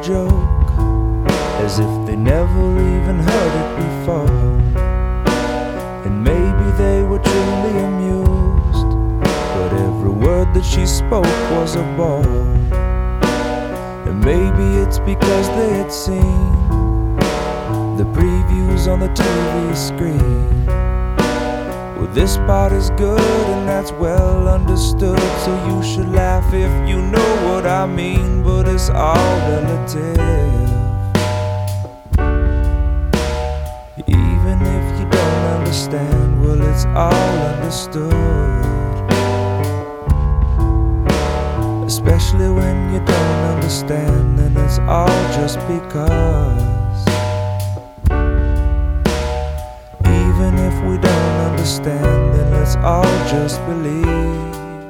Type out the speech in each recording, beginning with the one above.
joke, as if they never even heard it before. And maybe they were truly amused, but every word that she spoke was a bore. And maybe it's because they had seen the previews on the TV screen. Well, this part is good and that's well understood, so you should laugh if you know what I mean, but it's all relative. Even if you don't understand, well, it's all understood. Especially when you don't understand, then it's all just because. Even if we don't understand, then let's all just believe.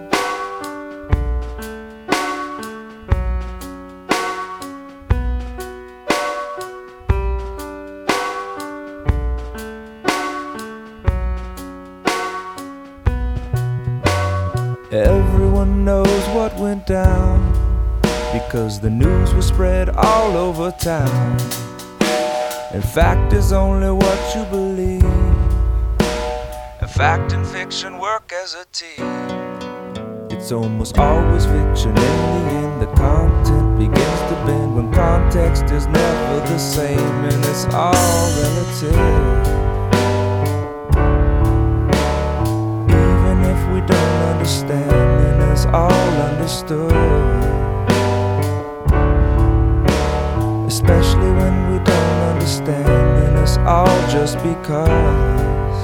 Everyone knows what went down, because the news was spread all over town. And fact is only what you believe, and fact and fiction work as a team. It's almost always fiction. In the end, the content begins to bend when context is never the same, and it's all relative. Even if we don't understand, then it's all understood. Especially when we don't understand, then it's all just because.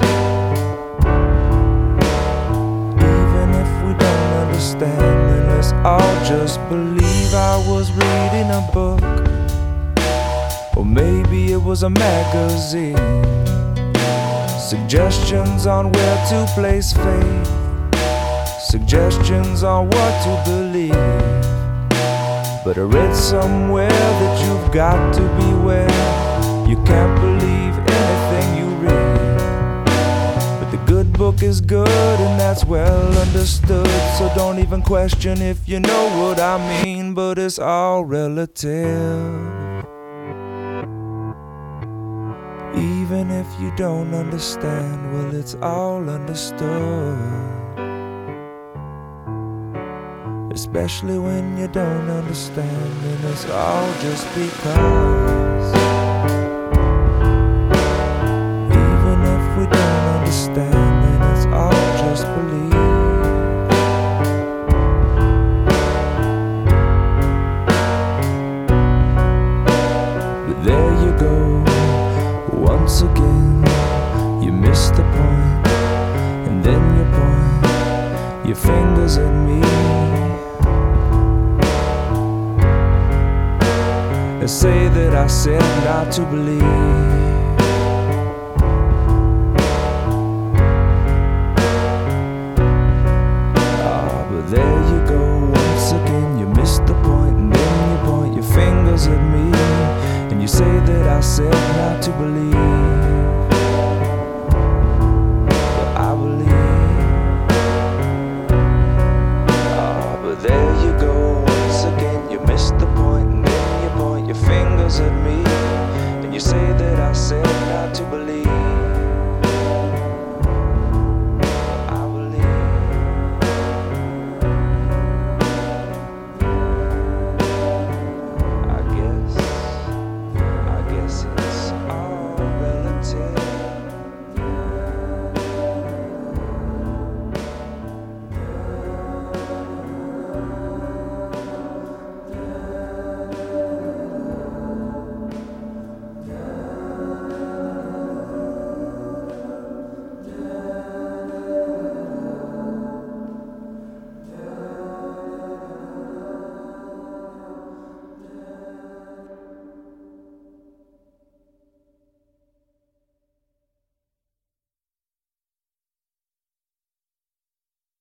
Even if we don't understand, then let's all just believe. I was reading a book, or maybe it was a magazine, suggestions on where to place faith, suggestions on what to believe. But I read somewhere that you've got to beware. You can't believe anything you read. But the good book is good and that's well understood, so don't even question if you know what I mean, but it's all relative. Even if you don't understand, well, it's all understood. Especially when you don't understand, and it's all just because. Even if we don't understand, then it's all just belief. But there you go, once again, you missed the point, and then you point your fingers at me. And say that I said not to believe. But there you go, once again, you missed the point, and then you point your fingers at me, and you say that I said not to believe. But I believe. But there you go, once again, you missed the point, and then you point your fingers at me, and you say that I said not to believe.